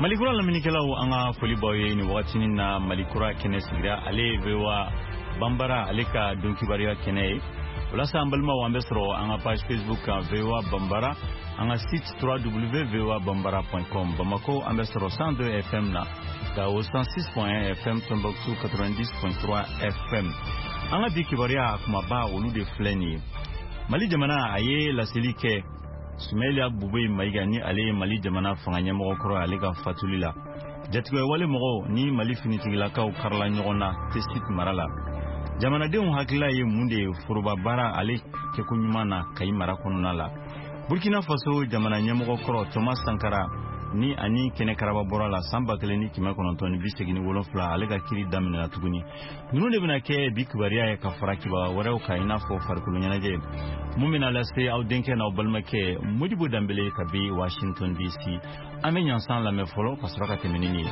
Malikura laminikelaw anga foli boye ni watini na Malikura kene sigira ale vewa Bambara aleka donkibaria kene wala sambalma wambesro anga page Facebook vewa Bambara anga site www.vewabambara.com Bamako ambesro 102 FM na Gao 106.1 FM Tombouctou 90.3 FM anga dikibaria kumaba olu de fleni Mali jamana aye la selike Sumelia Bubey Maiga ni ale Mali jamana fanganya mo koro ale ga fatulila jatwe wale mo ni Mali finitigila ka o karla nyona tesit marala jamana de on hakila ye munde furuba bara ale ke kunyumana kay mara konala Burkina Faso jamana nyamo koro Thomas Sankara ni ani kene karaba borala samba keleni kima konontoni bisegini wolofla ale ga kiri damina tuguni nunu de bina ke bikbaria ya kafara kiba wara ka ina fo farkulunya je mumina la se au denke na obalmake Modibo Dambele kabi Washington DC amenya san la me folo pasraka temenini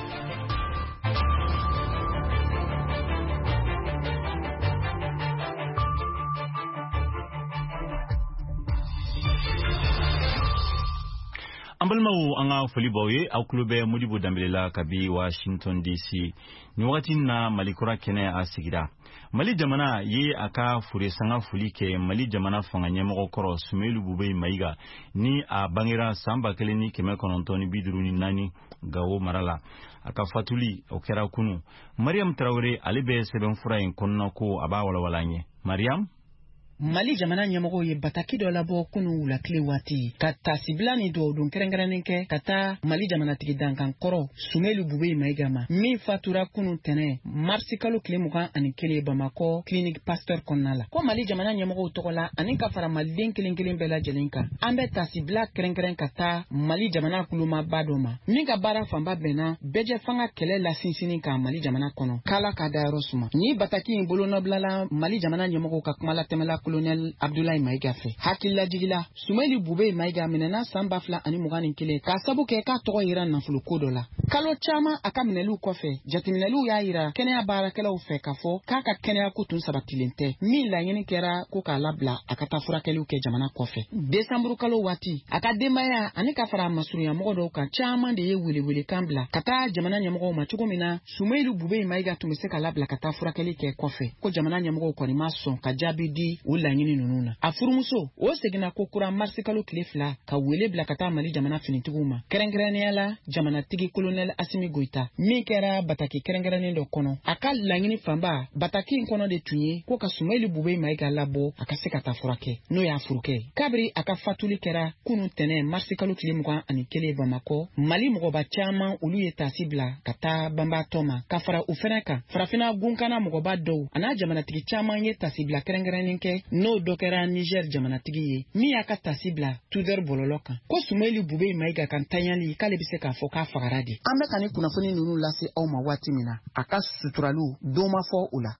Ambalmawu anga foli boye au klube Modibo Dambele la kabi Washington DC ni wakati na Malikura kene asigira Mali jamana ye aka fure sanga fulike Mali jamana fanganya mo koro Sumelu Bubey Maiga ni a bangira samba keleni keme konontoni biduruni nani gawo marala aka fatuli okera kunu Mariam Traore alebe seben fura en konna ko aba wala walanye Mariam Mali jamana nyamoko ye bataki do labo kunu la kle wati kata siblani do don kerengeranenke kata Mali jamana tigi dankan koro Sumelu Bubey Maigama mi fatura kunu tene marsikalo kle muka ani kele Bamako clinic pasteur konnala ko Mali jamana nyamoko tokola ani ka fara malden kelen bela jelinka ambe tasibla kerengeren kata Mali jamana kuluma badoma mi ka bara famba bena beje fanga kele la sinsini ka Mali jamana kono kala kada rosuma ni bataki imbolo noblala Mali jamana nyamoko ka kumala temela Colonel Abdoulaye Maiga fe hakilla jigila Sumelu Bubey Maiga menena sambafla ani mugani kile ka sabu ke ka togo ira na fulu kodola kalo chama akaminelu kofe jatiminelu ya ira kene ya barakela ufe kafo kaka kene ya kutun sabatilente mi la yini kera ko ka labla akata furakelu ke jamana kofe Desambru kalo wati akadema ya ani ka fara masuru ya mogodo ka chama de ye wili kambla kata jamana nyamogo machugumina Sumelu Bubey Maiga tumiseka labla kata furakeli ke kofe ko jamana nyamogo ko ni mason ka jabidi la nyini nununa afurumuso o segina kokura marsikalo klefla ka wele bla kata Mali jamana finituguma kerengeraniala jamana tigi colonel Asimi Goita mi kera bataki kerengerani do kono akal la nyini famba bataki kono de tunye ko ka Sumelu Bubey Maiga labo akaseka tafurake no ya furuke kabri akafatuli kera kunu tene marsikalo klimuka ani kele Bamako Mali mogo ba chama ulu yeta sibla kata bamba toma kafara ufereka farafina gunkana mogo ba do ana jamana tigi chama yeta sibla kerengerani ke no dokera Niger jamana tigi ye mi aka tasibla tuder bololoka ko Sumelu Bubey Maiga kan tanyali kale bise ka foka fagaradi ambe kani kunafoni nunu lase au mawati mina aka suturalu doma fo ula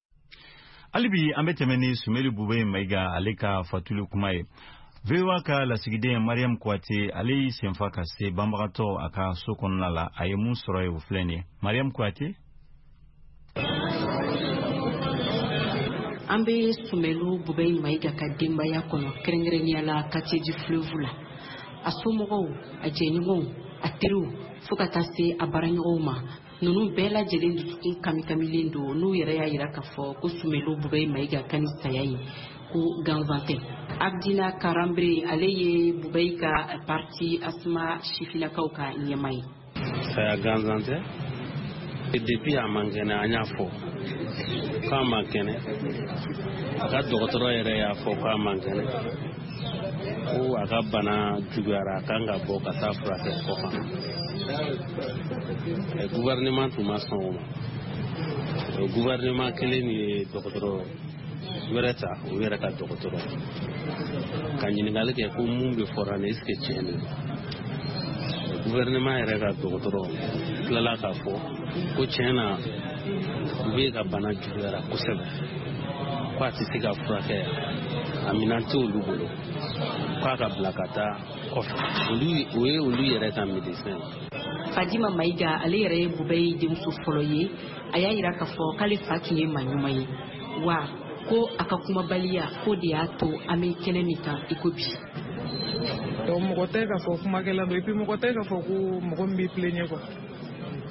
alibi ambe temeni Sumelu Bubey Maiga aleka fatulu kumaye vewa ka la sigide Mariam Kouate ali semfa ka se bambarato aka sokonna la ayemu soroye ufleni Mariam Kouate Ambe Sumelu Bubey Maiga ka demba ya kono kerengerenia la kateji flevula asomogo ajenimo atiru fukatase abaranyoma nunu bela jelendu tukun kamilindo nu yere ya yira kafo ko Sumelu Bubey Maiga kanisa yayi ko ganzante Abdina Karambre aleye Bubey ka parti asma shifina kauka nyamai saya ganzante depuis amangena anyafo kama kene aka docteur yere ya fo kama kene o aka bana jugara kanga bo kata frate ko e gouvernement tout mason o gouvernement kele ni docteur wereta o wereta docteur kanyi ngale ke ko mumbe forane iske chene gouvernement yere ka docteur lala ka fo ko chena ube ka bana jugara kusebe kwa tisika frake aminante olubolo kwa ka blakata kofi olu yere ka medecin Fadima Maiga ale yere Bubey demso foloye aya yira ka fo kale fakiye manyumaye wa ko akakuma balia ko de ato ame kenemika ikobi donc mogote ka fo kuma kala do epi mogote ka fo ko mogombi plenye ko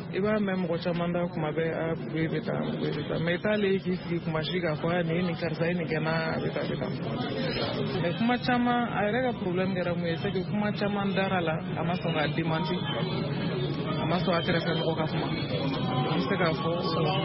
I b'a mɛn mɔgɔ caman da kuma bɛɛ a bube bɛ taa mais i t'ale k'i sigi kuma si k'a fɔ nin ye nin karisa ye nin kɛ n'a a bɛ taa mais kuma caman a yɛrɛ ka problème kɛra mun ye c'est que kuma caman dara la a ma sɔn k'a démenti a ma sɔn a kɛrɛfɛ mɔgɔ ka kuma an bɛ se k'a fɔ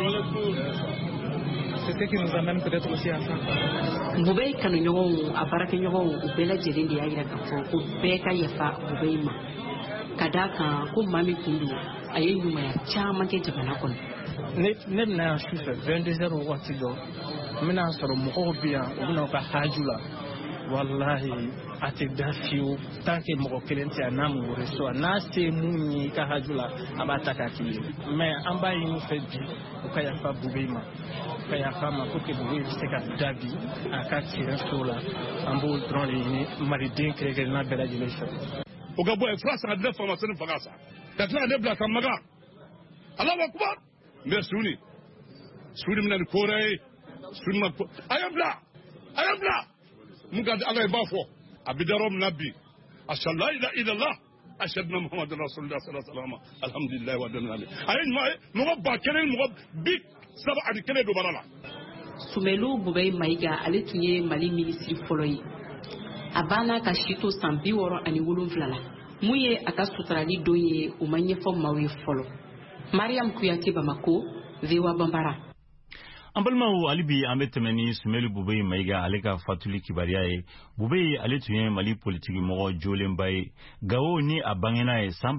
c'est ce qui nous amène peut-être aussi à ça. Bubey kanuɲɔgɔnw a baarakɛɲɔgɔnw u bɛɛ lajɛlen de y'a yira k'a fɔ ko bɛɛ ka yafa Bubey ma ka d'a kan ko maa min kun don a ye ɲumanya caman kɛ jamana kɔnɔ. Ne bɛna yan su fɛ 22h waati dɔ n bɛna sɔrɔ mɔgɔw bɛ yan u bɛna u ka haju la walahi a tɛ da fiyewu tant que mɔgɔ kelen tɛ yan n'a mɔgɔ so n'a se mun ye i ka haju la a b'a ta k'a k'i ye mais an b'a ɲini u fɛ bi u ka yafa Bubey ma ka yafa ma pour que Bubey bɛ se ka da bi a ka tiɲɛ so la an b'o dɔrɔn de ɲini maliden kɛrɛnkɛrɛnna bɛɛ lajɛlen fɛ. O ka bɔ yen fura san ka di ne fa ma sani faga sa ka tila ka ne bila ka maga Allahu Akbar mais Suni bɛna ni koore ye Suni ma ko a ye bila mun ka di Ala ye b'a fɔ a bɛ da yɔrɔ min na bi ashhadu la ilaha illallah ashhadu anna muhammadan rasulullah sallallahu alaihi wasallam alhamdulillah wa dana ale a ye ɲuman ye mɔgɔ ba kelen mɔgɔ bi saba ani kelen don bara la. Sumelu Bubey Mayiga ale tun ye Mali minisiri fɔlɔ ye a banna ka si to san 67 la mun ye a ka suturali don ye o ma ɲɛfɔ maaw ye fɔlɔ. Mariam Kuyate, Bamako, VOA Bambara. An balimaw hali bi an bɛ tɛmɛ ni Sumeli Bubey Mayiga ale ka fatuli kibaruya ye. Bubey ale tun ye Mali politiki mɔgɔ jolenba ye. Gawo ni a bangena ye san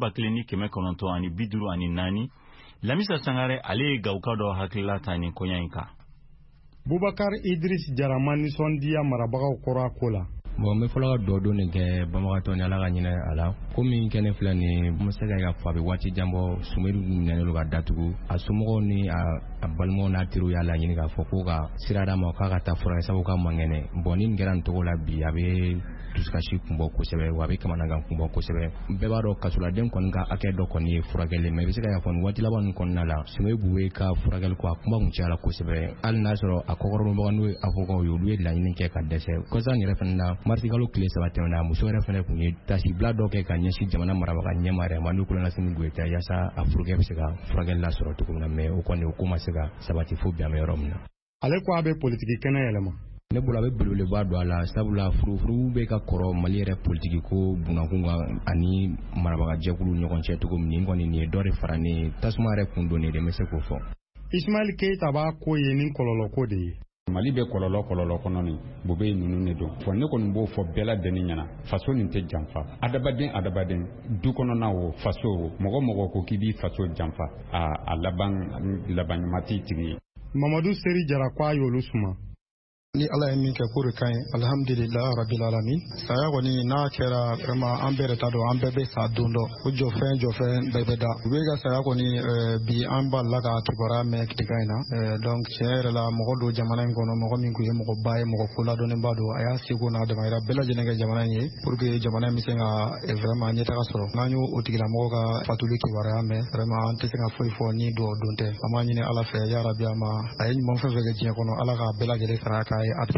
1954. Lamisa Sangare ale ye Gawuka dɔ hakilila ta ni koɲa in kan. Bubakar Idris Jarama nisɔndiya marabagaw kɔrɔ a ko la. Bon me fɔlɔ ka dɔ don nin kɛ bamagatɔ ni Ala ka ɲinɛ a la ko min kɛ ne filɛ nin n bɛ se ka fɔ a bɛ waati jan bɔ Sumelu minɛnen don ka datugu a somɔgɔw ni a balimaw n'a teriw y'a laɲini k'a fɔ ko ka sira d'a ma k'a ka taa furakɛ sabu ka mangɛnɛ bon ni nin kɛra nin cogo la bi a bɛ dusukasi kun bɔ kosɛbɛ wa a bɛ kamanagan kun bɔ kosɛbɛ bɛɛ b'a dɔn kasoladen kɔni ka hakɛ dɔ kɔni ye furakɛli mais i bɛ se ka fɔ nin waati laban ninnu kɔnɔna la Sumeli Bubey ka furakɛli ko a kuma kun cayala kosɛbɛ hali n'a sɔrɔ a kɔkɔrɔbaga n'o ye avocat ye olu ye laɲini kɛ ka dɛsɛ kɔsan yɛrɛ fana na martikalo tile 3 tɛmɛna muso yɛrɛ fana kun ye tasibila dɔ kɛ ka ɲɛsin jamana marabaga ɲɛma yɛrɛ ma n'o Kololasini Goyita yaasa a furukɛ bɛ se ka furakɛli lasɔrɔ cogo min na mais o kɔni o ko ma se ka sabati fo bi an bɛ yɔrɔ min na. Ale ko a bɛ politiki kɛnɛ yɛlɛma. Ne bolo a bɛ belebeleba don a la sabula furufuru bɛ ka kɔrɔ Mali yɛrɛ politiki ko bunakun kan ani marabaga jɛkulu ɲɔgɔn cɛ cogo min nin kɔni nin ye dɔ de fara ni tasuma yɛrɛ kun don de bɛ se k'o fɔ. Ismail Keita b'a ko ye ni kɔlɔlɔ ko de ye. Mali bɛ kɔlɔlɔ kɔnɔ ni Bubey ninnu ne don fɔ ne kɔni b'o fɔ bɛɛ lajɛlen ɲɛna faso nin tɛ janfa adabaden du kɔnɔna o faso o mɔgɔ ko k'i b'i faso janfa a laban ɲuman t'i tigi ye. Mamadu Seri Jara ko a y'olu suma. Ni Ala ye min kɛ ko de ka ɲi alhamdulillah rabbil alamin saya kɔni n'a kɛra vraiment an bɛɛ de ta dɔn an bɛɛ bɛ sa don dɔ o jɔfɛn bɛɛ bɛ da u bɛ ka saya kɔni bi an b'a la ka kibaruya mɛn tiga in na donc tiɲɛ yɛrɛ la mɔgɔ don jamana in kɔnɔ mɔgɔ min kun ye mɔgɔ ba ye mɔgɔ ko ladɔnnenba don a y'a seko n'a damayira bɛɛ lajɛlen kɛ jamana in ye pour que jamana in bɛ se ka vraiment ɲɛtaga sɔrɔ n'an y'o o tigilamɔgɔ ka fatuli kibaruya mɛn vraiment an tɛ se ka foyi fɔ ni dɔw don tɛ an b'a ɲini Ala fɛ ya rabi a ye ɲuman fɛn fɛn kɛ diɲɛ kɔnɔ Ala ka bɛɛ lajɛlen sara k'a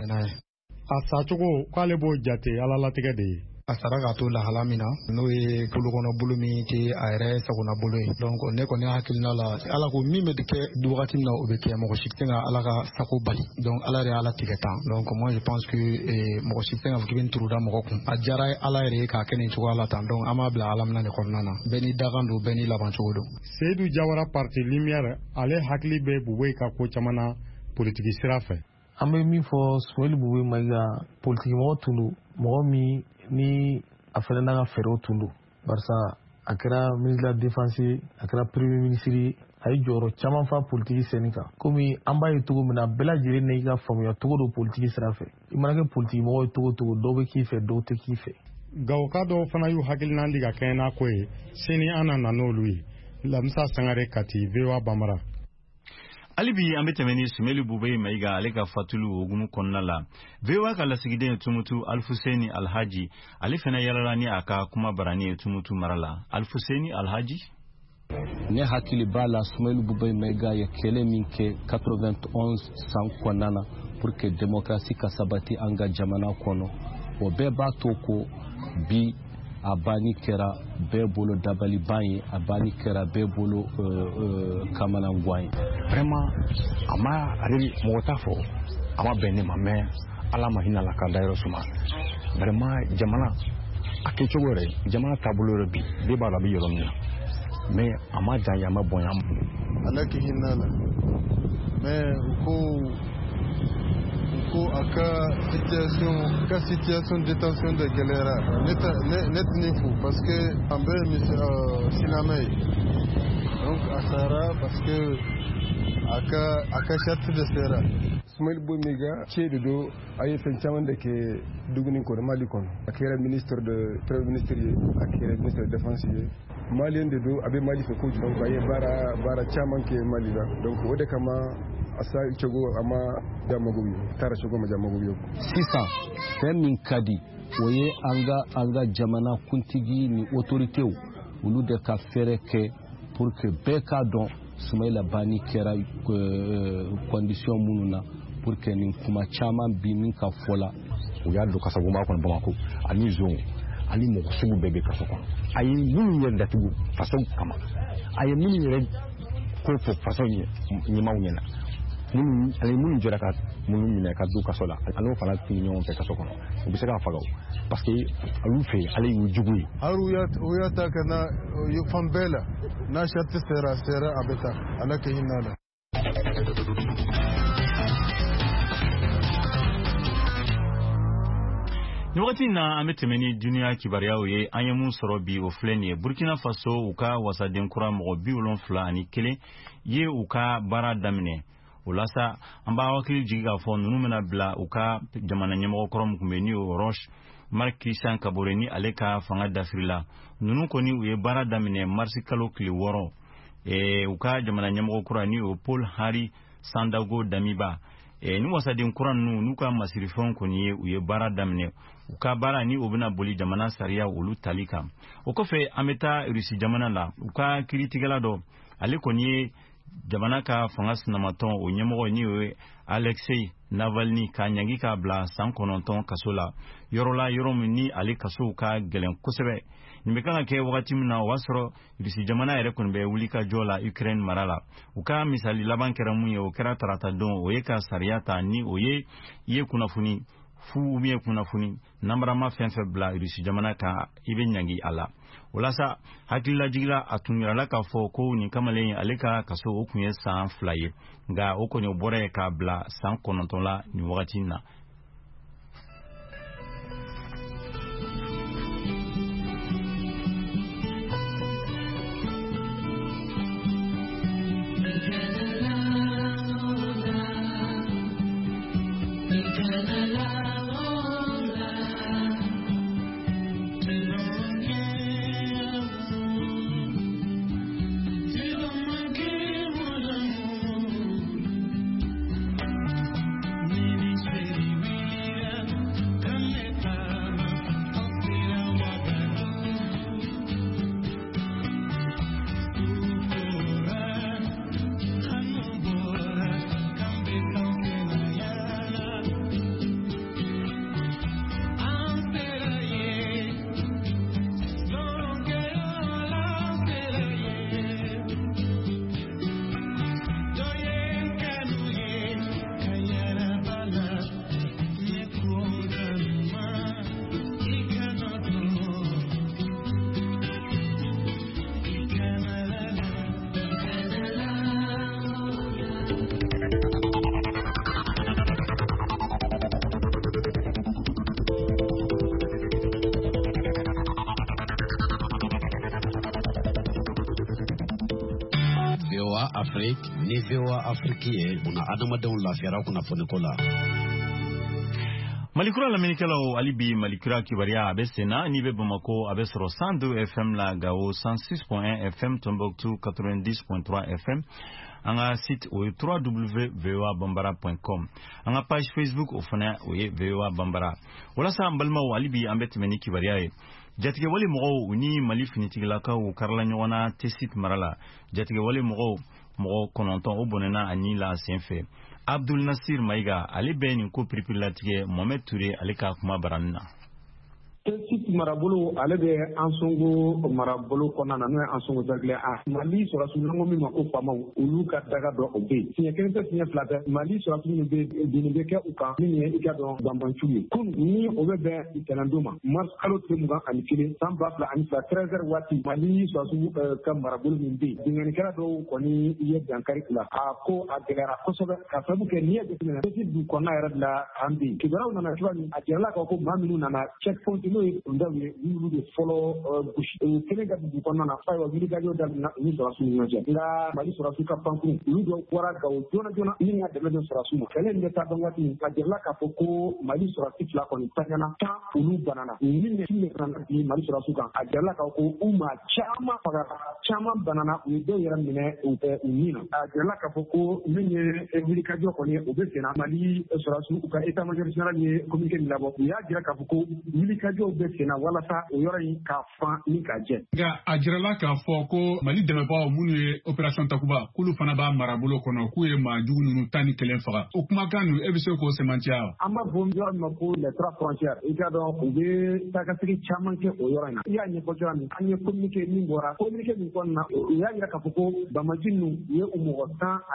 a sacogo k'ale b'o jate Ala latigɛ de ye. A sara k'a to lahala min na n'o ye bolo kɔnɔ bolo min tɛ a yɛrɛ sagona bolo ye donc ne kɔni hakilina la Ala ko min bɛ kɛ wagati min na o bɛ kɛ mɔgɔ si tɛ ka Ala ka sago bali donc Ala yɛrɛ Ala tigɛ tan donc moi je pense que mɔgɔ si tɛ ka fɔ k'i bɛ turu da mɔgɔ kun a diyara Ala yɛrɛ ye k'a kɛ nin cogoya la tan donc an b'a bila Ala minɛ de kɔnɔna na bɛɛ ni dakan don bɛɛ ni laban cogo don. Seydou Jawara parti Lumière ale hakili bɛ Bubey ka ko caman na politiki sira fɛ. An bɛ min fɔ Sumeli Bubey Mayiga politiki mɔgɔ tun don mɔgɔ min ni a fɛnɛ n'a ka fɛɛrɛw tun don barisa a kɛra ministre de la défense a kɛra premier ministre a ye jɔyɔrɔ caman fa politiki senni kan komi an b'a ye cogo min na bɛɛ lajɛlen n'i ka faamuya cogo don politiki sira fɛ i mana kɛ politiki mɔgɔ ye cogo cogo dɔw bɛ k'i fɛ dɔw tɛ k'i fɛ. Gawuka dɔw fana y'u hakilina di ka kɛɲɛ n'a ko ye sini an na n'olu ye Lamisa Sangare Kati VOA Bambara. hali bi an bɛ tɛmɛ ni Sumeli Bubey Mayiga ale ka fatuli hokumu kɔnɔna la VOA ka lasigiden Tumutu Alfuseni Alhaji ale fana yalala ni a ka kuma barani ye Tumutu mara la. Alfuseni Alhaji ne hakili b'a la Sumeli Bubey Mayiga ye kɛlɛ min kɛ 91 san kɔnɔna na pour que démocratie ka sabati an ka jamana kɔnɔ o bɛɛ b'a to ko bi a banni kɛra bɛɛ bolo dabaliban ye, a banni kɛra bɛɛ bolo kamananguwan ye. Vraiment a ma ale mɔgɔ t'a fɔ a ma bɛn ne ma mais Ala ma hinɛ a la k'a dayɔrɔ suma. Vraiment jamana a kɛcogo yɛrɛ jamana taabolo yɛrɛ bi bɛɛ b'a la a bɛ yɔrɔ min na mais a ma jan ye a ma bonya. Ala k'i hinɛ a la mais ko a ka situation de détention de gɛlɛyara ne tɛ nin fo parce que an bɛ silamɛ ye donc a sara parce que a ka charte de sera. Ismail Bomiga cɛ de don a ye fɛn caman de kɛ duguni kɔnɔ Mali kɔnɔ a kɛra ministre de premier ministre ye a kɛra ministre de défense ye Malien de don a bɛ Mali fɛ kojugu donc a ye baara caman kɛ Mali la donc o de kama asa cogo ama jamago ye tara cogo ma jamago ye. Sisan fɛn min ka di o ye an ka jamana kuntigi ni autoritew olu de ka fɛrɛ kɛ pour que bɛɛ k'a dɔn Soumaïla Banni kɛra condition minnu na pour que nin kuma caman bi min ka fɔ la u y'a don kasago b'a kɔnɔ Bamako ani zone ani mɔgɔ sugu bɛɛ bɛ kaso kɔnɔ a ye minnu yɛrɛ datugu faso kama a ye minnu yɛrɛ ko fɔ faso ɲɛmaw ɲɛna minnu jɔra ka minnu minɛ ka don kaso la ale fana tun ɲɔgɔn fɛ kaso kɔnɔ u bɛ se k'a faga parce que olu fɛ ale y'u jugu ye. u y'a ta ka na fan bɛɛ la n'a charte sera a bɛ taa Ala k'i hinɛ a la. Ni wagati na an bɛ tɛmɛ ni duniya kibaruyaw ye an ye mun sɔrɔ bi o filɛ nin ye Burkina Faso u ka wasaden kura mɔgɔ 71 ye u ka baara daminɛ o la sa an b'a hakili jigin k'a fɔ ninnu bɛna bila u ka jamana ɲɛmɔgɔ kɔrɔ min tun bɛ ni o Roch Marc Christian Kabore ni ale ka fanga dafiri la ninnu kɔni u ye baara daminɛ marisi kalo tile 6 u ka jamana ɲɛmɔgɔ kura ni o Paul Henri Sandaogo Damiba ni wasaden kura ninnu n'u ka masirifɛnw kɔni ye u ye baara daminɛ u ka baara ni o bɛna boli jamana sariya olu tali kan o kɔfɛ an bɛ taa Rusi jamana la u ka kiritigɛla dɔ ale kɔni ye jamana ka fanga sinamatɔn o ɲɛmɔgɔ ni o ye Alexei Navalny ka ɲangi k'a bila san 9 kaso la yɔrɔ min ni ale kasow ka gɛlɛn kosɛbɛ nin bɛ kan ka kɛ wagati min na o b'a sɔrɔ Rusi jamana yɛrɛ kɔni bɛ wuli ka jɔ la Ukraine mara la u ka misali laban kɛra mun ye o kɛra tarata don o ye ka sariya ta ni o ye kunnafoni fu ou bien kunnafoni nambarama fɛn fɛn bila Rusi jamana kan i bɛ ɲangi a la o la sa hakililajigila a tun yirala k'a fɔ ko nin kamalen ale ka kaso o tun ye san 2 ye nka o kɔni o bɔra ye k'a bila san 9 la nin wagati na. Afrique ni VOA Afrique ye una adamadenw lafiyara kunnafoni ko la. Malikura lamɛnnikɛlaw hali bi Malikura kibaruya a bɛ senna ni bɛ Bamako a bɛ sɔrɔ 102 FM la Gao 106.1 FM Tombouctou 90.3 FM an ka site o ye www.voabambara.com an ka page Facebook o fana o ye VOA Bambara walasa an balimaw hali bi an bɛ tɛmɛ ni kibaruya ye jatigɛwale mɔgɔw ni Mali finitigilakaw karila ɲɔgɔn na Tesit mara la jatigɛwale mɔgɔ 9 o bɔnɛna a ɲi la sen fɛ Abdul Nasir Maiga ale bɛ nin ko piripirilatigɛ Mohamed Touré ale ka kuma baranin na. Principe marabolo ale be ansongo marabolo kɔnɔna na n'o ye ansongo cercle a Mali sɔrɔsiw n'an ko min ma ko faamaw olu ka daga dɔ o bɛ yen siɲɛ kelen tɛ siɲɛ fila tɛ Mali sɔrɔsiw minnu bɛ kɛ u kan min ye i ka dɔn banbanciw ye kun ni o bɛ bɛn ntɛnɛndon ma mars kalo tile 21 san 2002 13h waati Mali sɔrɔsiw ka marabolo min bɛ yen bingannikɛla dɔw kɔni ye dankari u la a ko a gɛlɛyara kosɛbɛ ka sababu kɛ n'i ye jateminɛ du kɔnɔna yɛrɛ de la an bɛ yen kibaruyaw nana cogoya min a jirala k'a fɔ ko maa minnu nana checkpoint n'o ye kundaw ye olu de fɔlɔ gosi kelen ka dugu kɔnɔna na fa ye wulikajɔ daminɛ ni sɔrɔsiw ni ɲɔgɔn cɛ nka Mali sɔrɔsiw ka pankuru olu dɔw bɔra Gawo joona joona min ka dɛmɛ don sɔrɔsiw ma kɛlɛ in bɛ taa dɔn waati a jirala k'a fɔ ko Mali sɔrɔsi fila kɔni tanyana 10 olu banana min ne fana bi Mali sɔrɔsiw kan a jirala k'a fɔ ko u maa caman fagara caman banana u ye dɔw yɛrɛ minɛ u nin na a jirala k'a fɔ ko min ye wulikajɔ kɔni o bɛ senna Mali sɔrɔsiw u ka état major général ye communiqué min labɔ u y'a jira k'a fɔ ko wulikajɔw bɛ senna walasa o yɔrɔ in ka fan ni ka jɛ. Nka a jirala k'a fɔ ko Mali dɛmɛbagaw minnu ye opération Takuba k'olu fana b'a marabolo kɔnɔ k'u ye maa jugu ninnu 11 faga o kumakan ninnu e bɛ se k'o sɛmɛntiya wa? An b'a fɔ yɔrɔ min ma ko les 3 frontières i ka dɔn u bɛ taakasegin caman kɛ o yɔrɔ in na i y'a ɲɛfɔ cogoya min an ye communiqué min bɔra communiqué min kɔnɔna na u y'a jira k'a fɔ ko Bamaji ninnu u ye u mɔgɔ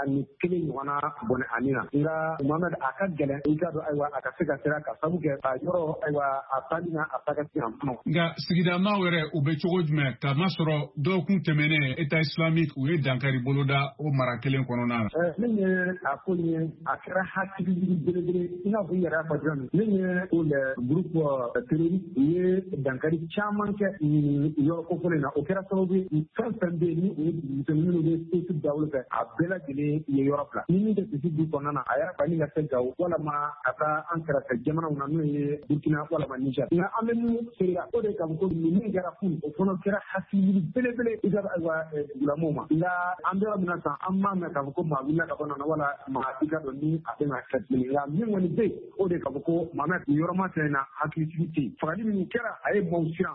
11 ɲɔgɔnna bɔnɛ ani na nka Mohamed a ka gɛlɛn i ka dɔn ayiwa a ka se ka sera ka sabu kɛ a yɔrɔ ayiwa a taali na a taakasegin an fana. Nka sigidama wɛrɛ u bɛ cogo jumɛn k'a masɔrɔ dɔgɔkun tɛmɛnen état islamique u ye dankari boloda o mara kelen kɔnɔna na. Min ye a ko ye a kɛra hakili belebele i n'a fɔ i yɛrɛ y'a fɔ cogoya min min ye o le groupe terroriste u ye dankari caman kɛ yɔrɔ kofɔlen na o kɛra sababu ye fɛn fɛn bɛ yen ni o ye dugumisɛnnin minnu bɛ sesi Gao fɛ a bɛɛ lajɛlen ye yɔrɔ fila ni min tɛ sesi du kɔnɔna na a yɛrɛ fa ni ka se Gao walama a ka an kɛrɛfɛ jamanaw na n'o ye Burkina walama Niger nka an bɛ min seereya o de k'a fɔ ko min kɛra kun o fana kɛra hakili belebele i ka ayiwa dugulamanw ma nka an bɛ yɔrɔ min na sisan an m'a mɛn k'a fɔ ko maa wulila ka bɔ nana wala maa i ka dɔn ni a bɛ na kɛ tuguni nka min kɔni bɛ yen o de k'a fɔ ko Mohamed nin yɔrɔ ma tɛ na hakilisigi tɛ yen fagali min kɛra a ye maaw siran.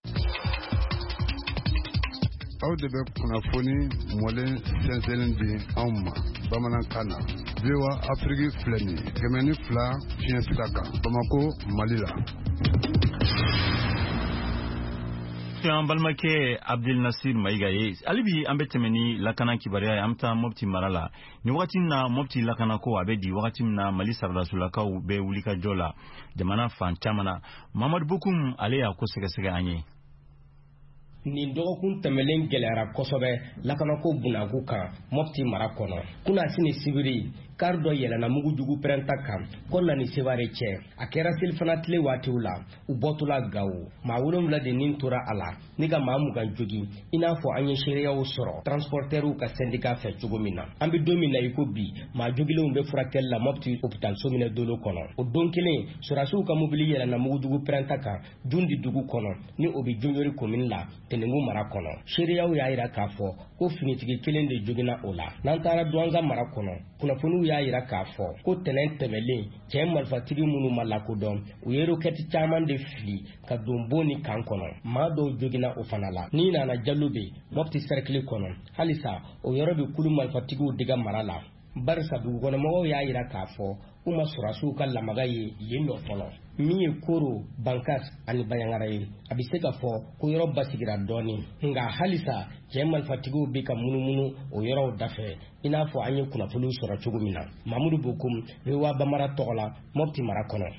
Aw de bɛ kunnafoni mɔlen sɛnsɛnlen di anw ma bamanankan na VOA Afrique filɛ nin ye 102 fiɲɛ sira kan Bamako Mali la. An balimakɛ Abdel Nasir Mayiga ye hali bi an bɛ tɛmɛ ni lakana kibaruya ye an bɛ taa Mopti mara la ni wagati min na Mopti lakana ko a bɛ di wagati min na Mali saralasolakaw bɛ wulikajɔ la jamana fan caman na Mamadu Bokoum ale y'a ko sɛgɛsɛgɛ an ye. Nin dɔgɔkun tɛmɛlen gɛlɛyara kosɛbɛ lakanako bunako kan Mopti mara kɔnɔ kuna sini sibiri kar dɔ yɛlɛnna mugujugu pɛrɛnta kan ko nani Sevare cɛ a kɛra selifana tile waatiw la u bɔtɔla Gawo maa 7 de nin tora a la ni ka maa 20 jogi i n'a fɔ an ye seereyaw sɔrɔ transportɛriw ka syndicat fɛ cogo min na an bɛ don min na i ko bi maa jogilenw bɛ furakɛli la Mopti hôpital Sominɛ Dolo kɔnɔ o don kelen sɔrɔsiw ka mobili yɛlɛnna mugujugu pɛrɛnta kan Jundi dugu kɔnɔ ni o bɛ Jonjori commune la Tenengu mara kɔnɔ seereyaw y'a jira k'a fɔ ko finitigi kelen de jogina o la n'an taara Douanza mara kɔnɔ kunnafoniw y'a jira k'a fɔ ko tɛnɛn tɛmɛlen cɛ marifatigi minnu ma lakodɔn u ye rokɛti caman de fili ka don bon ni kan kɔnɔ maa dɔw jogina o fana la ni nana Jallo be Mopti cercle kɔnɔ halisa o yɔrɔ bɛ kulu marifatigiw diga mara la barisa dugukɔnɔmɔgɔw y'a jira k'a fɔ u ma sɔrɔsiw ka lamaga ye yen nɔ fɔlɔ min ye Koro Bankas ani Bayangara ye a bɛ se ka fɔ ko yɔrɔ basigira dɔɔni nka halisa cɛ marifatigiw bɛ ka munumunu o yɔrɔw dafɛ i n'a fɔ an ye kunnafoniw sɔrɔ cogo min na Mamadou Bokoum VOA Bamara tɔgɔ la Mopti mara kɔnɔ.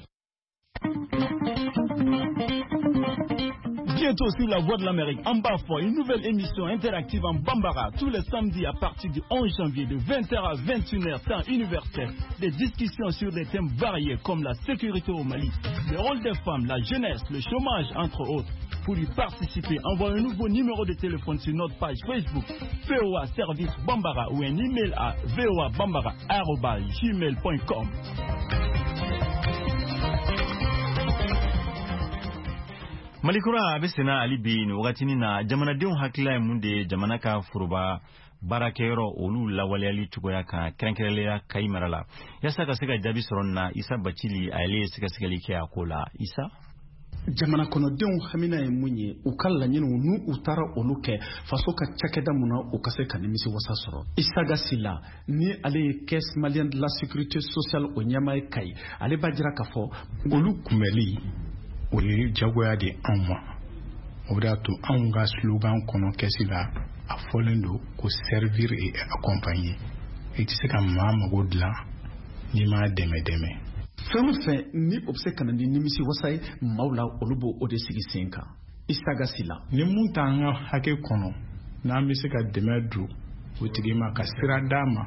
Bientôt sur la Voix de l'Amérique, en Bafo, une nouvelle émission interactive en Bambara, tous les samedis à partir du 11 janvier de 20h à 21h, temps universel. Des discussions sur des thèmes variés comme la sécurité au Mali, le rôle des femmes, la jeunesse, le chômage, entre autres. Pour y participer, envoyez un nouveau numéro de téléphone sur notre page Facebook, VOA Service Bambara, ou un email à voabambara@gmail.com. Malikura abesena alibi ni wakati na jamanadenw hakila munde jamana ka furuba barakɛyɔrɔ olu lawaleyali cogoya kan kɛrɛnkɛrɛnlenya Kayi mara la yasa ka se ka jaabi sɔrɔ na Isa Bacili ale ye sɛgɛsɛgɛli kɛ a ko la. Isa jamana kɔnɔdenw hamina ye mun ye u ka laɲiniw n'u u taara olu kɛ faso ka cakɛda mun na u ka se ka nimisi wasa sɔrɔ. Isa Gasila ni ale ye caisse malienne de la sécurité sociale o ɲɛmaa ye Kayi ale b'a jira k'a fɔ olu kunbɛli o ye jagoya de anw ma o de y'a to anw ka slogan kɔnɔ kɛsi la a fɔlen don ko servir et accompagner i tɛ se ka maa mago dilan n'i m'a dɛmɛ fɛn o fɛn ni o bɛ se ka na ni nimisi wasa ye maaw la olu b'o o de sigi sen kan Isaga Sila ni mun t'an ka hakɛ kɔnɔ n'an bɛ se ka dɛmɛ don o tigi ma ka sira d'a ma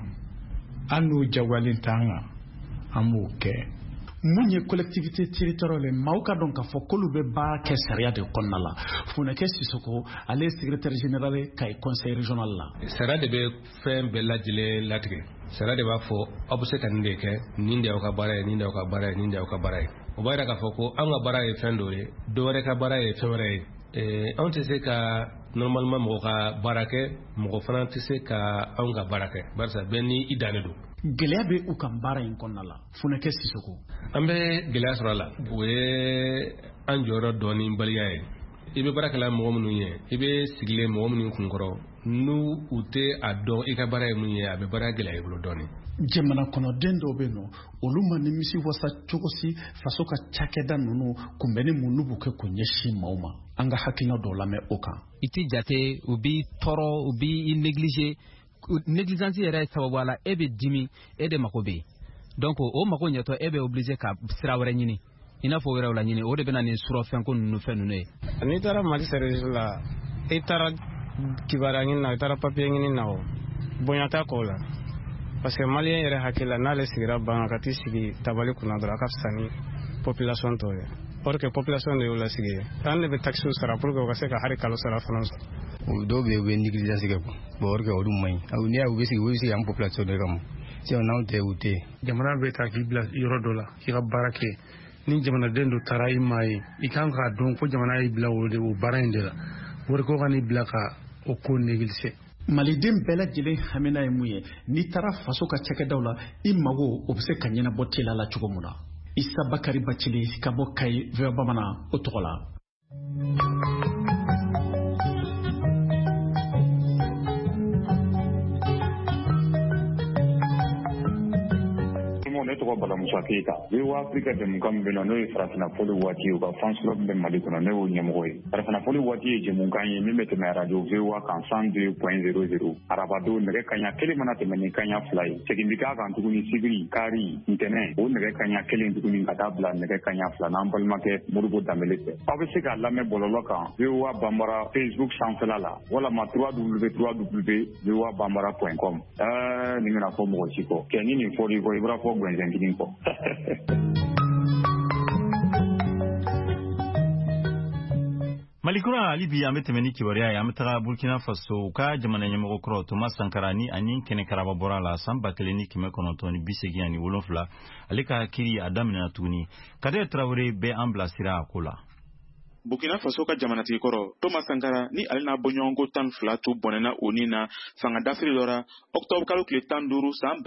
an n'o jagoyalen t'an kan an b'o kɛ mun ye collectivité territoriale maaw ka dɔn k'a fɔ k'olu bɛ baara kɛ sariya de kɔnɔna la Funake Sisoko ale ye secrétaire général Kayi conseil régional la sariya de bɛ fɛn bɛɛ lajɛlen latigɛ sariya de b'a fɔ aw bɛ se ka nin de kɛ nin de y'aw ka baara ye nin de y'aw ka baara ye nin de y'aw ka baara ye o b'a yira k'a fɔ ko anw ka baara ye fɛn dɔ ye dɔ wɛrɛ ka baara ye fɛn wɛrɛ ye anw tɛ se ka normalement mɔgɔ ka baara kɛ mɔgɔ fana tɛ se ka anw ka baara kɛ barisa bɛɛ ni i dannen don gɛlɛya bɛ u ka baara in kɔnɔna la Funake Sisoko an bɛ gɛlɛya sɔrɔ a la o ye an jɔyɔrɔ dɔɔni baliya ye i bɛ baara kɛla mɔgɔ minnu ye i bɛ sigilen mɔgɔ minnu kunkɔrɔ n'u u tɛ a dɔn i ka baara ye mun ye a bɛ baara gɛlɛya i bolo dɔɔni jamana kɔnɔden dɔw bɛ yen nɔ olu ma nimisi wasa cogo si faso ka cakɛda ninnu kunbɛnni mun n'u b'u kɛ k'u ɲɛsin maaw ma an ka hakilina dɔw lamɛn o kan i tɛ jate u b'i tɔɔrɔ u b'i négligé négligence yɛrɛ sababu la e bɛ dimi e de mako bɛ yen donc o mako ɲɛtɔ e bɛ obligé ka sira wɛrɛ ɲini i n'a fɔ wɛrɛw la ɲini o de bɛ na nin surɔfɛnko ninnu fɛn ninnu ye n'i taara Mali service la i taara kibaruya ɲini na i taara papier ɲini na o bonya t'a kɔ la parce que malien yɛrɛ hakili la n'ale sigira ban ka t'i sigi tabali kunna dɔrɔn a ka fisa ni population tɔw ye or que population de y'o lasigi ye an de bɛ taxes sara pour que u ka se ka hari kalo sara fana sɔrɔ dɔw bɛ yen u bɛ négligence kɛ bon or que olu man ɲi n'i y'a u bɛ sigi an population de kama sinon n'anw tɛ u tɛ yen jamana bɛ ta k'i bila yɔrɔ dɔ la k'i ka baara kɛ ni jamanaden dɔ taara i ma ye i kan k'a dɔn ko jamana y'i bila o baara in de la wari ko ka n'i bila ka o ko négliger maliden bɛɛ lajɛlen hamina ye mun ye n'i taara faso ka cakɛdaw la i mago o bɛ se ka ɲɛnabɔ teliya la cogo min na Isa Bakari Bacili ka bɔ Kayi VOA Bamanan o tɔgɔ la ne tɔgɔ Bala Musa Keyita VOA Afrique jɛmukan min bɛ yen n'o ye farafina fɔli waati ye u ka fan club bɛ Mali kɔnɔ ne y'o ɲɛmɔgɔ ye farafina fɔli waati ye jɛmukan ye min bɛ tɛmɛ radio VOA kan 102.00 arabadon nɛgɛ kaɲa kelen mana tɛmɛ ni kaɲa 2 ye segin bɛ k'a kan tuguni sibiri kari ntɛnɛn o nɛgɛ kaɲa kelen tuguni ka taa bila nɛgɛ kaɲa 2 n'an balimakɛ Modibo Danbele fɛ aw bɛ se k'a lamɛn bɔlɔlɔ kan VOA Bambara Facebook sanfɛla la walama www.voabambara.com nin bɛna fɔ mɔgɔ si kɔ kɛ ni nin fɔr'i kɔ i b'a fɔ gɛnzɛnkinin kɔ Malikura ali bi an bɛ tɛmɛ ni kibaruya ye an bɛ taga Burkina Faso ka jamana ɲɛmɔgɔ kɔrɔ Thomas Sankara ni ani kɛnɛ karaba bɔra la san 1987 ale ka kiri a daminɛna tuguni Kader Traoré bɛ an bilasira a ko la Burkina Faso ka jamanatigi kɔrɔ Thomas Sankara ni ale n'a bɔɲɔgɔnko 12 tu bɔnɛna o ni na fanga dafiri dɔ la octobre kalo tile 15 san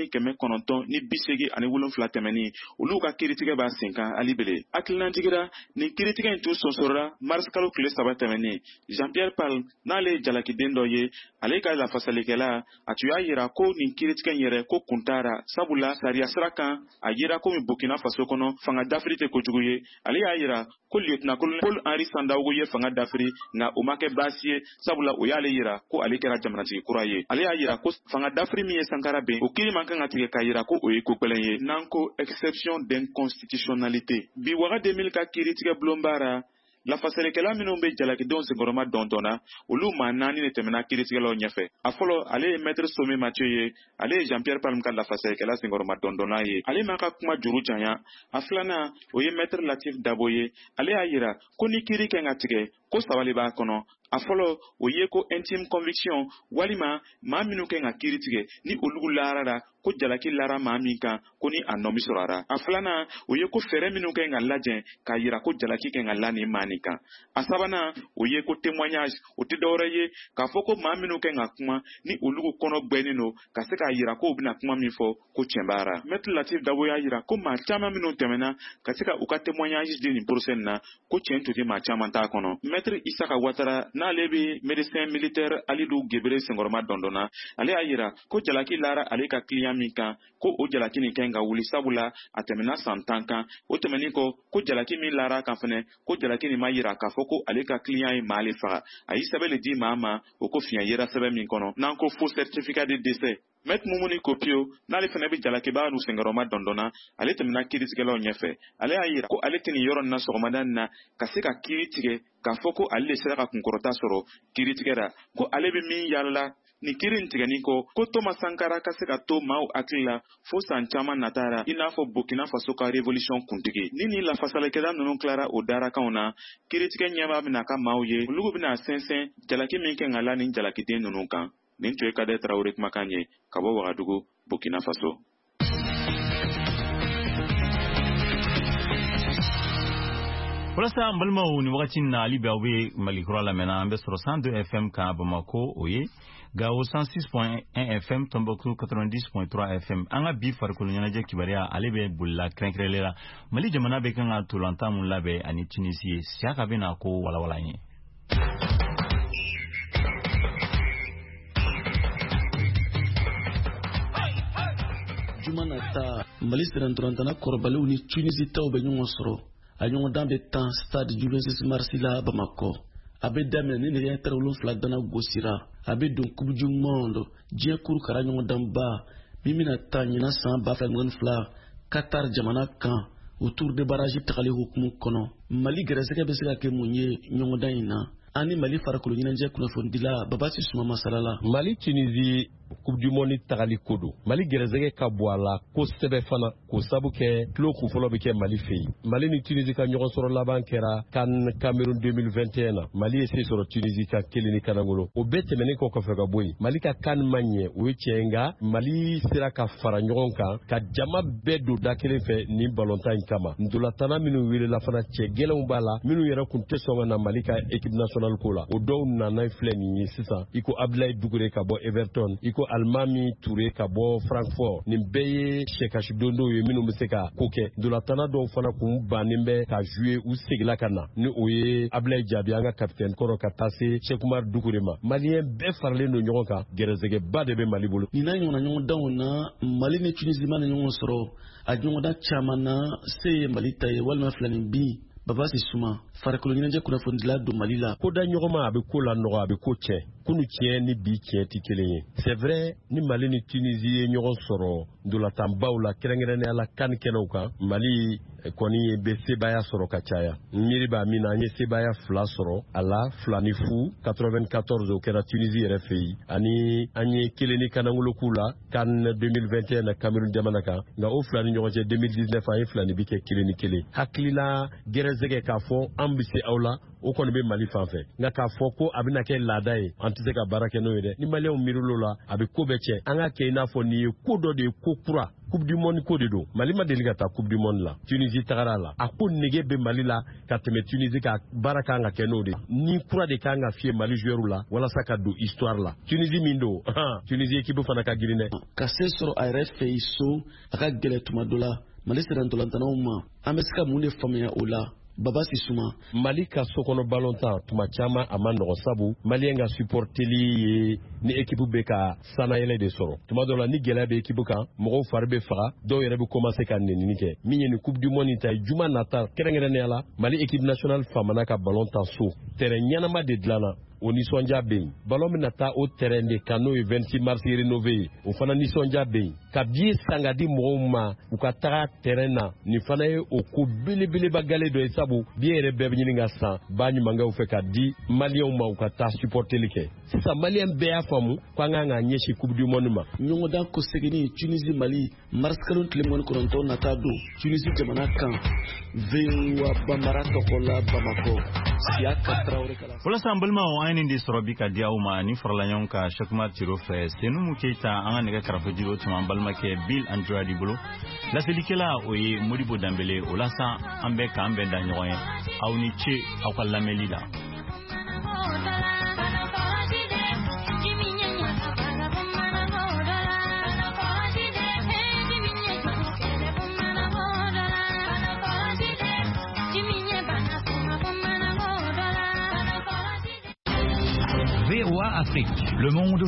1987 tɛmɛni olu ka kiritigɛ b'a sen kan ali bele hakilinatigira nin kiritigɛ in tun sonsorola mars kalo tile 3 tɛmɛni Jean-Pierre Palme n'ale ye jalakiden dɔ ye ale ka lafasalikɛla a tun y'a yira ko nin kiritigɛ in yɛrɛ ko kuntara sabula sariya sira kan a yira ko min Burkina Faso kɔnɔ fanga dafiri tɛ kojugu ye ale y'a yira ko lieutenant-colonel Paul-Henri Sandaogo ye fanga dafiri nka o ma kɛ baasi ye sabula o y'ale yira ko ale kɛra jamanatigi kura ye ale y'a yira ko fanga dafiri min ye Sankara ben o kiiri man kan ka tigɛ k'a yira ko o ye ko gɛlɛn ye n'an ko exception d'inconstitutionnalité bi waga 2000 ka kiiritigɛ bulon baara lafasalikɛla minnu bɛ jalakidenw senkɔrɔma dɔndɔnna olu maa 4 de tɛmɛna kiiritigɛlaw ɲɛfɛ a fɔlɔ ale ye maître Somé Mathieu ye ale ye Jean-Pierre Palme ka lafasalikɛla senkɔrɔma dɔndɔnna ye ale m'a ka kuma juru janya a filanan o ye maître Latif Dabo ye ale y'a yira ko ni kiiri kan ka tigɛ ko sabali b'a kɔnɔ a fɔlɔ o ye ko intime conviction walima maa minnu kan ka kiiri tigɛ ni olugu laharala ko jalaki lara maa min kan ko ni a nɔ min sɔrɔra a filanan o ye ko fɛɛrɛ minnu kan ka lajɛ k'a yira ko jalaki kan ka la nin maa nin kan a sabanan o ye ko témoignage o tɛ dɔwɛrɛ ye k'a fɔ ko maa minnu kan ka kuma ni olugu kɔnɔ gbɛnnen don ka se k'a yira ko u bɛna kuma min fɔ ko tiɲɛ b'ara maître Latif Dabo y'a yira ko maa caman minnu tɛmɛna ka se ka u ka témoignage di nin procès nin na ko tiɲɛ tun tɛ maa caman t'a kɔnɔ maître Isaka Ouattara n'ale bɛ médecin militaire Alidou Guébéré senkɔrɔma dɔndɔnna ale y'a yira ko jalaki lara ale ka client min kan ko o jalaki nin kɛn ka wuli sabula a tɛmɛna san 10 kan o tɛmɛnin kɔ ko jalaki min lara kan fɛnɛ ko jalaki nin ma yira k'a fɔ ko ale ka client ye maa le faga a y'i sɛbɛn le di maa ma o ko fiɲɛ yera sɛbɛn min kɔnɔ n'an ko faux certificat de décès Maître Mumuni Kopio n'ale fɛnɛ bɛ jalakibaa n'u senkɔrɔma dɔndɔnna ale tɛmɛna kiiritigɛlaw ɲɛfɛ ale y'a yira ko ale tɛ nin yɔrɔ nin na sɔgɔmada nin na ka se ka kiiri tigɛ k'a fɔ ko ale le sera ka kunkɔrɔta sɔrɔ kiiritigɛra ko ale bɛ min yalala ni kiiri in tigɛnin kɔ ko Thomas Sankara ka se ka to maaw hakili la fo san caman natara i n'a fɔ Burkina Faso ka révolution kuntigi ni nin lafasalikɛla ninnu tilara o darakanw na kiiritigɛ ɲɛmaa bɛna ka maaw ye olugu bɛna sɛnsɛn jalaki min kɛ ka la nin jalakiden ninnu kan nin tun ye Kade Tarawele kumakan ye ka bɔ Wagadugu Burkina Faso. walasa an balimaw ni wagati na ali bɛ aw bɛ Malikura lamɛnna an bɛ sɔrɔ 102 FM kan Bamako o ye Gao 106.1 FM Tombouctou 90.3 FM an ka bi farikolo ɲɛnajɛ kibaruya ale bɛ bolila kɛrɛnkɛrɛnlen la Mali jamana bɛ kan ka ntolantan mun labɛn ani Tunisie ye Siaka bɛna ko walawala an ye. Juma nata Mali serantolantana kɔrɔbaliw ni Tunisie taw bɛ ɲɔgɔn sɔrɔ a ɲɔgɔndan bɛ tan stade Juventus Marseille Bamako a bɛ daminɛ ni nɛgɛ ɲɛ 7 dana gosira a bɛ don Coupe du Monde diɲɛ kuru kara ɲɔgɔndanba min bɛna taa ɲinan san 2022 Qatar jamana kan au tour de barrage tagali hukumu kɔnɔ Mali gɛrɛsɛgɛ bɛ se ka kɛ mun ye ɲɔgɔndan in na ani Mali farakolo ɲɛnajɛ kunnafonidila Babasi Suma masalala Mali Tunisie Coupe du Monde tagali kodo Mali gɛrɛsɛgɛ ka bɔ a la kosɛbɛ fana ko sabu kɛ kilo kunfɔlɔ bɛ kɛ Mali fɛ yen Mali ni Tunisie ka ɲɔgɔn sɔrɔ laban kɛra CAN Cameroun 2021 na Mali ye se sɔrɔ Tunisie ka 1 ni kanangolo o bɛɛ tɛmɛnen kɔ kɔfɛ ka bɔ yen Mali ka CAN ma ɲɛ o ye tiɲɛ nka Mali sera ka fara ɲɔgɔn kan ka jama bɛɛ don da kelen fɛ nin ballontan in kama ndolatana minnu welela fana cɛ gɛlɛnw b'a la minnu yɛrɛ kun tɛ sɔn ka na Mali ka équipe nationale ko la o dɔw nana filɛ nin ye sisan iko Abdoulaye Doucouré ka bɔ Everton iko Almami Touré ka bɔ Francfort nin bɛɛ ye sɛkasi dondow ye minnu bɛ se ka ko kɛ ndolatana dɔw fana kun bannen bɛ ka jouer u segila ka na ni o ye Abdoulaye Diaby an ka capitaine kɔrɔ ka taa se Cheikh Oumar Doucouré ma malien bɛɛ faralen don ɲɔgɔn kan gɛrɛsɛgɛba de bɛ Mali bolo nin n'a ɲɔgɔnna ɲɔgɔndanw na Mali ni Tunisie ma ni ɲɔgɔn sɔrɔ a ɲɔgɔndan caman na se ye Mali ta ye walima filanin bin Babasi Suma farikolo ɲɛnajɛ kunnafonidila don Mali la ko da ɲɔgɔnma a bɛ ko la nɔgɔ a bɛ ko tiɲɛ kunu tiɲɛ ni bi tiɲɛ tɛ kelen ye c'est vrai ni Mali ni Tunisie ye ɲɔgɔn sɔrɔ ndolatanbaw la kɛrɛnkɛrɛnnenya la CAN kɛnɛw kan Mali kɔni bɛ sebaya sɔrɔ ka caya miiri b'a min na an ye sebaya 2 sɔrɔ a la 2 ni fu 94 o kɛra Tunisie yɛrɛ fɛ yen ani an ye 1 ni kanangolo k'u la CAN 2021 na Cameroun jamana kan nka o 2 ni ɲɔgɔn cɛ 2019 an ye 2 ni bi kɛ 1 ni 1 hakilila gɛrɛsɛgɛ k'a fɔ an bɛ se aw la o kɔni bɛ Mali fan fɛ nka k'a fɔ ko a bɛna kɛ laada ye an tɛ se ka baara kɛ n'o ye dɛ ni maliyɛnw miirilo la a bɛ ko bɛɛ cɛ an ka kɛ i n'a fɔ nin ye ko dɔ de ye ko kura Coupe du Monde ko de don Mali ma deli ka taa Coupe du Monde la Tunisie tagara la a ko nege bɛ Mali la ka tɛmɛ Tunisie ka baara kan ka kɛ n'o de ni kura de kan ka fiyɛ Mali joueur la walasa ka don histoire la Tunisie min don Tunisie équipe fana ka girin dɛ ka se sɔrɔ a yɛrɛ fɛ yen so a ka gɛlɛ tuma dɔ la Mali serantolantanaw ma an bɛ se ka mun de faamuya o la Babasi Suma Mali ka sokɔnɔ ballontan tuma caman a ma nɔgɔ sabu maliyɛn ka supporteli ye ni équipe bɛ ka sanayɛlɛ de sɔrɔ tuma dɔ la ni gɛlɛya bɛ équipe kan mɔgɔw fari bɛ faga dɔw yɛrɛ bɛ commencer ka nenini kɛ min ye ni Coupe du Monde ta ye juma nata kɛrɛnkɛrɛnnenya la Mali équipe nationale famana ka ballontan so terrain ɲɛnama de dilanna o nisɔndiya bɛ yen ballon bɛna taa o terrain de kan n'o ye 26 mars rénové ye o fana nisɔndiya bɛ yen ka biye san ka di mɔgɔw ma u ka taga terrain na nin fana ye o ko belebeleba gale dɔ ye sabu biye yɛrɛ bɛɛ bɛ ɲini ka san ba ɲumankɛw fɛ ka di maliyɛnw ma u ka taa supporteli kɛ sisan maliyɛn bɛɛ y'a faamu ko an kan ka ɲɛsin Coupe du Monde ma ɲɔgɔndan ko seginni Tunisie Mali mars kalo tile 29 nata don Tunisie jamana kan VOA Bambara tɔgɔ la Bamako Siaka Traoré kala walasa an balimaw an ye nin de sɔrɔ bi ka di aw ma ni farala ɲɔgɔn kan Cheikh Oumar Tiro fɛ Senumu Keita an ka nɛgɛ karafe jiro tuma an balimakɛ Bill Andrade bolo laselikɛla o ye Modibo Dambele o la sa an bɛ k'an bɛn da ɲɔgɔn ye aw ni ce aw ka lamɛnli la. VOA Afrique, le monde